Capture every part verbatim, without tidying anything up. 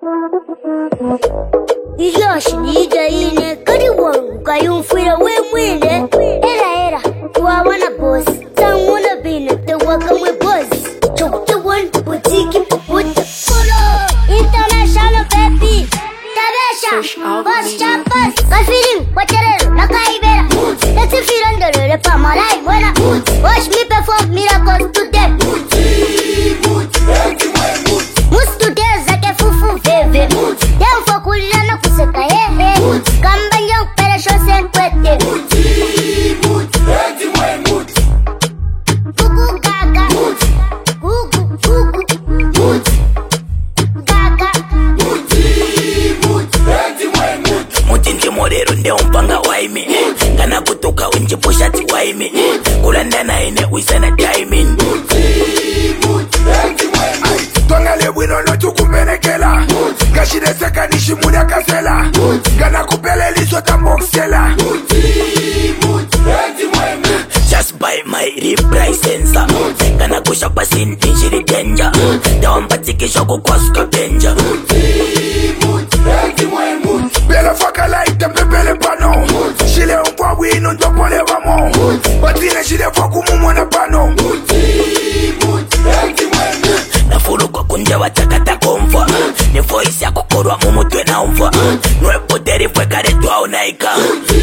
Ijoshi nija ine kari wangu kayumfira we mwine. Era era wa wana boss tanguna bine te waka mwe boss. Chok te one boutique puputa Polo international baby Tabesha boss chapas Kalfirim wacharero nakaibera. Let's feel under the palma like buena. Watch me perform miracles today. Mustu deza ke fufu veve. Dem fokulia na kuseka hehe. Kamba nyong pere shose kwete. Gugu gaga. Gugu gugu. Gaga. Mutinji morero nde umpanga waimi. Ngana kutoka unji pushati waimi. Kulandana ine uisana timing. Tongale wino no tukumenekela. Gashine seka nishimunya kasela. Gana kupele liso tamboksela. Just buy my reprise sensor. Gana kusha pasin injiri danger. Dawampatiki shoko kwasuka benja. Bele faka like them bele pano. Shile umpwa wino ndopole wamo. Batine shile foku mumona pano. Nafuru kwa kunja watakata komfa. Ni voice ya kukorwa mumutwe na umfa. Nwe poteri fwe kare tuwa unaika.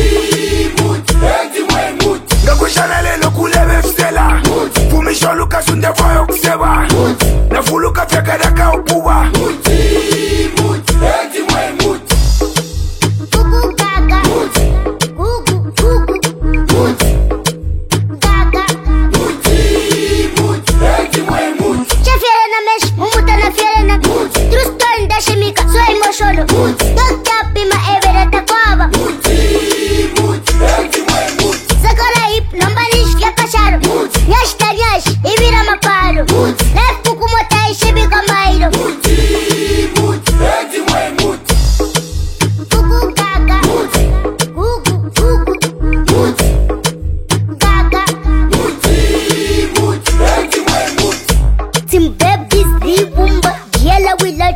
Ngakushana lelo kulebe fsela. Fumisho luka sunde foyo kuseba. Nafulu ka fekada